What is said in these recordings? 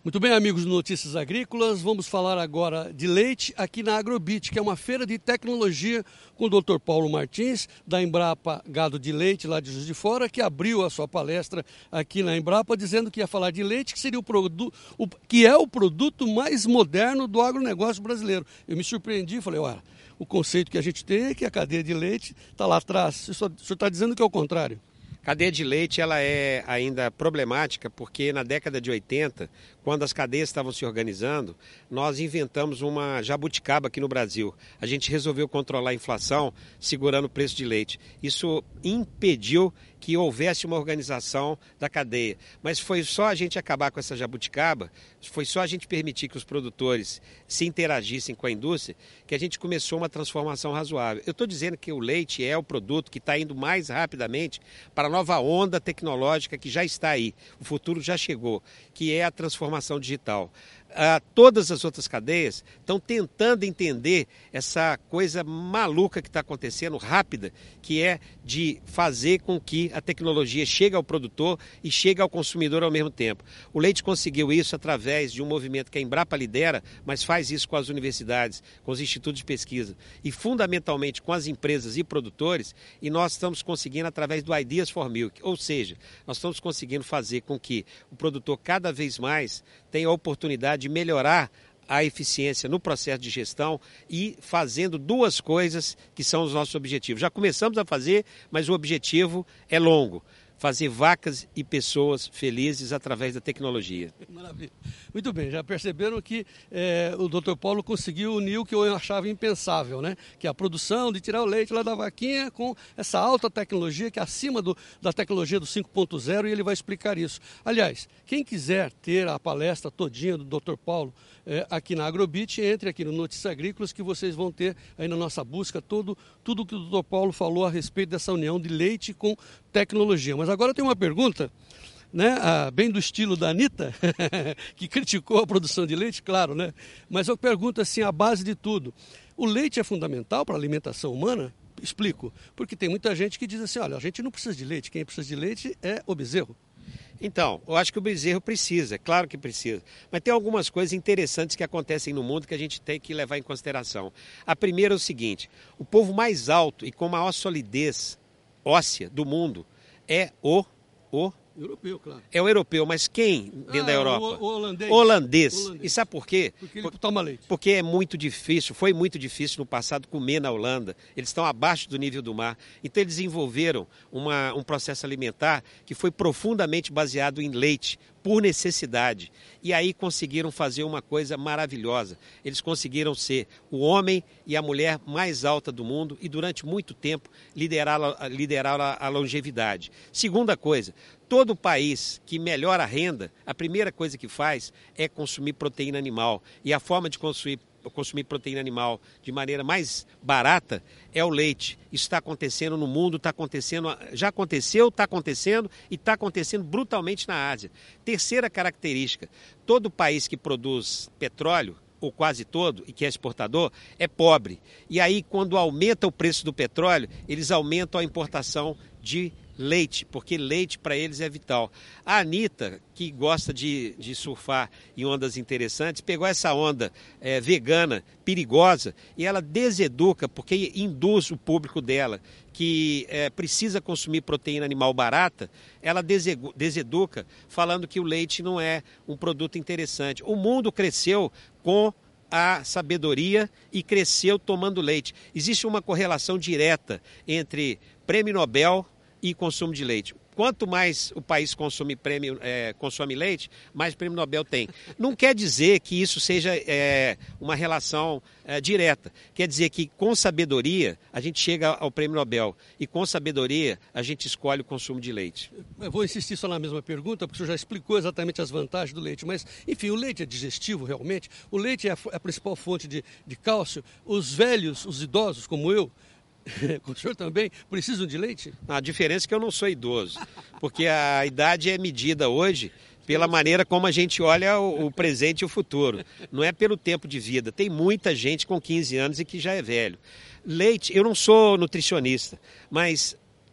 Muito bem, amigos do Notícias Agrícolas, vamos falar agora de leite aqui na Agrobit, que é uma feira de tecnologia com o Dr. Paulo Martins, da Embrapa Gado de Leite, lá de Juiz de Fora, que abriu a sua palestra aqui na Embrapa, dizendo que ia falar de leite, que seria que é o produto mais moderno do agronegócio brasileiro. Eu me surpreendi e falei, olha, o conceito que a gente tem é que a cadeia de leite está lá atrás. O senhor está dizendo que é o contrário. Cadeia de leite ela é ainda problemática porque na década de 80, quando as cadeias estavam se organizando, nós inventamos uma jabuticaba aqui no Brasil. A gente resolveu controlar a inflação segurando o preço de leite. Isso impediu que houvesse uma organização da cadeia. Mas foi só a gente acabar com essa jabuticaba, foi só a gente permitir que os produtores se interagissem com a indústria, que a gente começou uma transformação razoável. Eu estou dizendo que o leite é o produto que está indo mais rapidamente para a nova onda tecnológica que já está aí. O futuro já chegou, que é a transformação digital. Todas as outras cadeias estão tentando entender essa coisa maluca que está acontecendo, rápida, que é de fazer com que a tecnologia chegue ao produtor e chegue ao consumidor ao mesmo tempo. O leite conseguiu isso através de um movimento que a Embrapa lidera, mas faz isso com as universidades, com os institutos de pesquisa e fundamentalmente com as empresas e produtores, e nós estamos conseguindo através do Ideas for Milk, ou seja, nós estamos conseguindo fazer com que o produtor cada vez mais tenha a oportunidade de melhorar a eficiência no processo de gestão e fazendo duas coisas que são os nossos objetivos. Já começamos a fazer, mas o objetivo é longo. Fazer vacas e pessoas felizes através da tecnologia. Maravilha. Muito bem, já perceberam que o Dr. Paulo conseguiu unir o que eu achava impensável, né? Que é a produção de tirar o leite lá da vaquinha com essa alta tecnologia que é acima da tecnologia do 5.0 e ele vai explicar isso. Aliás, quem quiser ter a palestra todinha do Dr. Paulo aqui na Agrobit, entre aqui no Notícias Agrícolas que vocês vão ter aí na nossa busca tudo que o Dr. Paulo falou a respeito dessa união de leite com tecnologia. Mas agora tem uma pergunta, né, bem do estilo da Anitta, que criticou a produção de leite, claro, né? Mas eu pergunto assim, a base de tudo, o leite é fundamental para a alimentação humana? Explico, porque tem muita gente que diz assim, olha, a gente não precisa de leite, quem precisa de leite é o bezerro. Então, eu acho que o bezerro precisa, é claro que precisa. Mas tem algumas coisas interessantes que acontecem no mundo que a gente tem que levar em consideração. A primeira é o seguinte, o povo mais alto e com maior solidez óssea do mundo é o europeu, claro. É o europeu, mas quem dentro da Europa? O holandês. Holandês. E sabe por quê? Porque ele toma leite. Porque é muito difícil, foi muito difícil no passado comer na Holanda. Eles estão abaixo do nível do mar. Então eles desenvolveram um processo alimentar que foi profundamente baseado em leite, por necessidade. E aí conseguiram fazer uma coisa maravilhosa. Eles conseguiram ser o homem e a mulher mais alta do mundo e durante muito tempo liderar a longevidade. Segunda coisa, todo país que melhora a renda, a primeira coisa que faz é consumir proteína animal. E a forma de consumir proteína animal de maneira mais barata é o leite. Isso está acontecendo no mundo, está acontecendo, já aconteceu, está acontecendo e está acontecendo brutalmente na Ásia. Terceira característica, todo país que produz petróleo, ou quase todo, e que é exportador, é pobre. E aí, quando aumenta o preço do petróleo, eles aumentam a importação de leite, porque leite para eles é vital. A Anitta, que gosta de surfar em ondas interessantes, pegou essa onda vegana, perigosa, e ela deseduca, porque induz o público dela, que precisa consumir proteína animal barata, ela deseduca, falando que o leite não é um produto interessante. O mundo cresceu com a sabedoria e cresceu tomando leite. Existe uma correlação direta entre Prêmio Nobel e consumo de leite. Quanto mais o país consome leite, mais prêmio Nobel tem. Não quer dizer que isso seja uma relação direta. Quer dizer que com sabedoria a gente chega ao prêmio Nobel e com sabedoria a gente escolhe o consumo de leite. Eu vou insistir só na mesma pergunta, porque o senhor já explicou exatamente as vantagens do leite, mas enfim, o leite é digestivo realmente? O leite é a principal fonte de cálcio? Os velhos, os idosos como eu, o senhor também precisam de leite? A diferença é que eu não sou idoso, porque a idade é medida hoje pela maneira como a gente olha o presente e o futuro. Não é pelo tempo de vida. Tem muita gente com 15 anos e que já é velho. Leite, eu não sou nutricionista, mas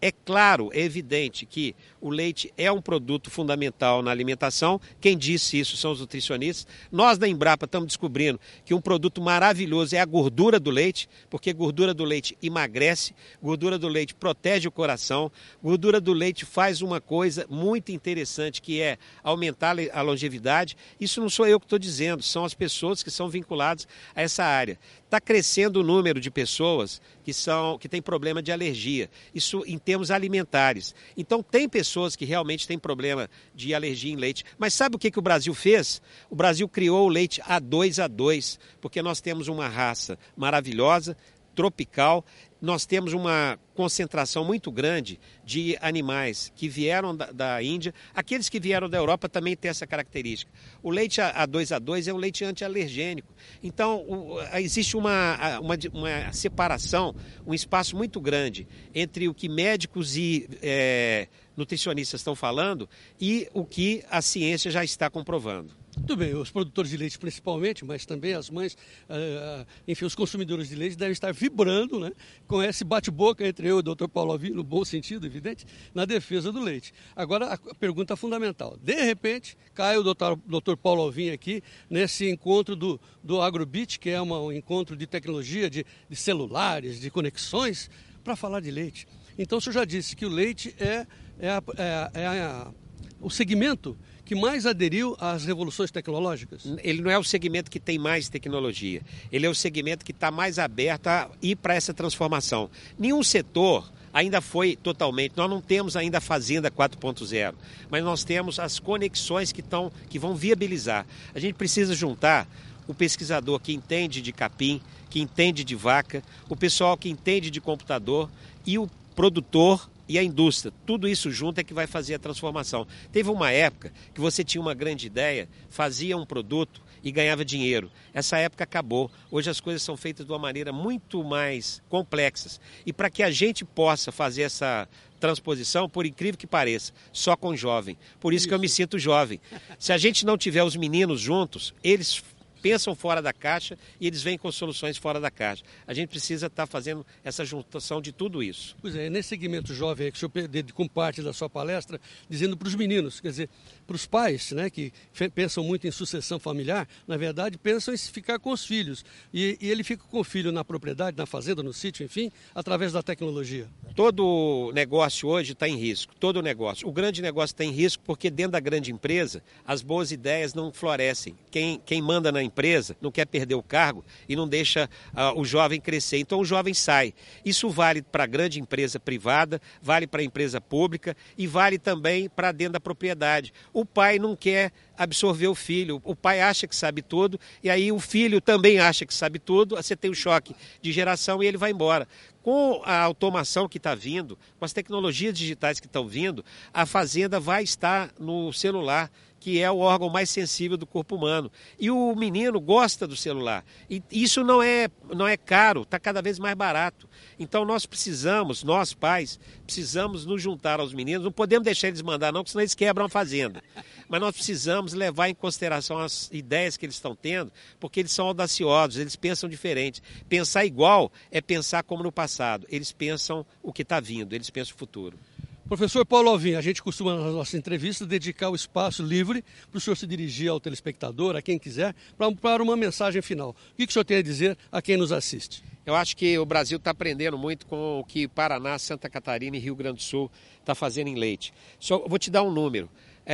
É claro, é evidente que o leite é um produto fundamental na alimentação. Quem disse isso são os nutricionistas. Nós da Embrapa estamos descobrindo que um produto maravilhoso é a gordura do leite, porque gordura do leite emagrece, gordura do leite protege o coração, gordura do leite faz uma coisa muito interessante que é aumentar a longevidade. Isso não sou eu que estou dizendo, são as pessoas que são vinculadas a essa área. Está crescendo o número de pessoas que têm problema de alergia, isso em termos alimentares. Então tem pessoas que realmente têm problema de alergia em leite. Mas sabe o que o Brasil fez? O Brasil criou o leite A2A2, porque nós temos uma raça maravilhosa, tropical. Nós temos uma concentração muito grande de animais que vieram da Índia. Aqueles que vieram da Europa também têm essa característica. O leite A2A2 é um leite antialergênico. Então, existe uma separação, um espaço muito grande entre o que médicos e nutricionistas estão falando e o que a ciência já está comprovando. Muito bem, os produtores de leite principalmente, mas também as mães, enfim, os consumidores de leite devem estar vibrando, né, com esse bate-boca entre eu e o Dr. Paulo Alvim, no bom sentido, evidente, na defesa do leite. Agora, a pergunta fundamental. De repente, cai o Dr. Paulo Alvim aqui nesse encontro do AgroBit, que é um encontro de tecnologia, de celulares, de conexões, para falar de leite. Então, o senhor já disse que o leite é o segmento que mais aderiu às revoluções tecnológicas? Ele não é o segmento que tem mais tecnologia, ele é o segmento que está mais aberto a ir para essa transformação. Nenhum setor ainda foi totalmente, nós não temos ainda a Fazenda 4.0, mas nós temos as conexões que vão viabilizar. A gente precisa juntar o pesquisador que entende de capim, que entende de vaca, o pessoal que entende de computador e o produtor e a indústria. Tudo isso junto é que vai fazer a transformação. Teve uma época que você tinha uma grande ideia, fazia um produto e ganhava dinheiro. Essa época acabou. Hoje as coisas são feitas de uma maneira muito mais complexas. E para que a gente possa fazer essa transposição, por incrível que pareça, só com jovem. Por isso que eu me sinto jovem. Se a gente não tiver os meninos juntos, eles pensam fora da caixa e eles vêm com soluções fora da caixa. A gente precisa estar fazendo essa juntação de tudo isso. Pois é, nesse segmento jovem aí que o senhor dedicou parte da sua palestra, dizendo para os meninos, quer dizer, para os pais, né, que pensam muito em sucessão familiar, na verdade pensam em ficar com os filhos. E ele fica com o filho na propriedade, na fazenda, no sítio, enfim, através da tecnologia. Todo negócio hoje está em risco, todo negócio. O grande negócio está em risco porque dentro da grande empresa as boas ideias não florescem. Quem manda na empresa não quer perder o cargo e não deixa o jovem crescer. Então o jovem sai. Isso vale para a grande empresa privada, vale para a empresa pública e vale também para dentro da propriedade. O pai não quer absorver o filho, o pai acha que sabe tudo e aí o filho também acha que sabe tudo, você tem um choque de geração e ele vai embora. Com a automação que está vindo, com as tecnologias digitais que estão vindo, a fazenda vai estar no celular, que é o órgão mais sensível do corpo humano. E o menino gosta do celular. E isso não é caro, está cada vez mais barato. Então nós pais, precisamos nos juntar aos meninos. Não podemos deixar eles mandar não, porque senão eles quebram a fazenda. Mas nós precisamos levar em consideração as ideias que eles estão tendo, porque eles são audaciosos, eles pensam diferente. Pensar igual é pensar como no passado. Eles pensam o que está vindo, eles pensam o futuro. Professor Paulo Alvim, a gente costuma nas nossas entrevistas dedicar o espaço livre para o senhor se dirigir ao telespectador, a quem quiser, para uma mensagem final. O que o senhor tem a dizer a quem nos assiste? Eu acho que o Brasil está aprendendo muito com o que Paraná, Santa Catarina e Rio Grande do Sul está fazendo em leite. Vou te dar um número.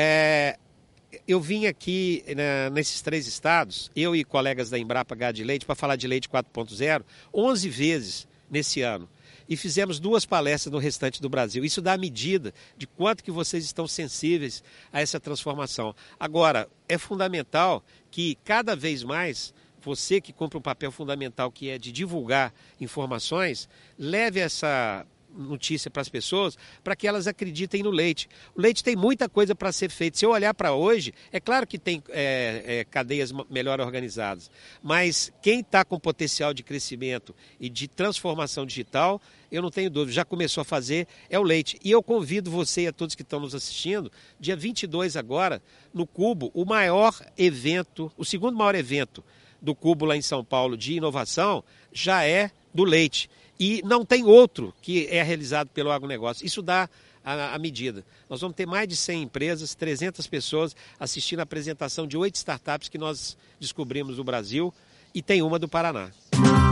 Eu vim aqui nesses 3 estados, eu e colegas da Embrapa Gado de Leite, para falar de leite 4.0, 11 vezes nesse ano. E fizemos 2 palestras no restante do Brasil. Isso dá a medida de quanto que vocês estão sensíveis a essa transformação. Agora, é fundamental que cada vez mais você que cumpre um papel fundamental que é de divulgar informações, leve essa notícia para as pessoas, para que elas acreditem no leite. O leite tem muita coisa para ser feita. Se eu olhar para hoje, é claro que tem cadeias melhor organizadas, mas quem está com potencial de crescimento e de transformação digital, eu não tenho dúvida, já começou a fazer, é o leite. E eu convido você e a todos que estão nos assistindo, dia 22 agora, no Cubo, o maior evento, o segundo maior evento do Cubo lá em São Paulo de inovação, já é do leite. e não tem outro que é realizado pelo agronegócio. Isso dá a medida. Nós vamos ter mais de 100 empresas, 300 pessoas assistindo a apresentação de 8 startups que nós descobrimos no Brasil e tem uma do Paraná.